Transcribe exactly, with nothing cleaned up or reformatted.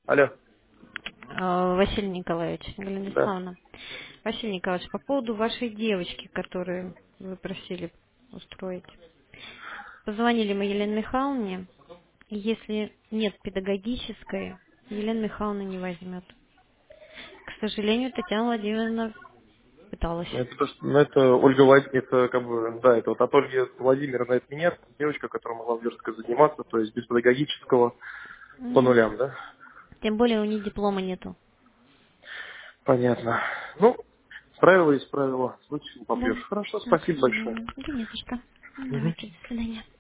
Алло. А, Василий Николаевич, Галина Да. Вячеславовна. Василий Николаевич, по поводу вашей девочки, которую вы просили устроить. Позвонили мы Елене Михайловне, и если нет педагогической, Елена Михайловна не возьмет. К сожалению, Татьяна Владимировна пыталась. Ну, Это, то, что- ну, это Ольга Влад- это как бы, да, это вот от Ольги Владимировны это меня, девочка, которая могла в верстке заниматься, то есть без педагогического по Мгм. нулям, да? Тем более у нее диплома нету. Понятно. Ну, правило есть правило. Случай не Да. попьешь. Хорошо, Да, к спасибо большое. сожалению. Да не за что. Мгм. Давайте, до свидания.